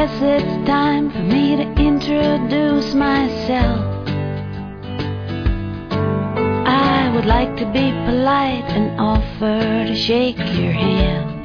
guess it's time for me to introduce myself. I would like to be polite and offer to shake your hand.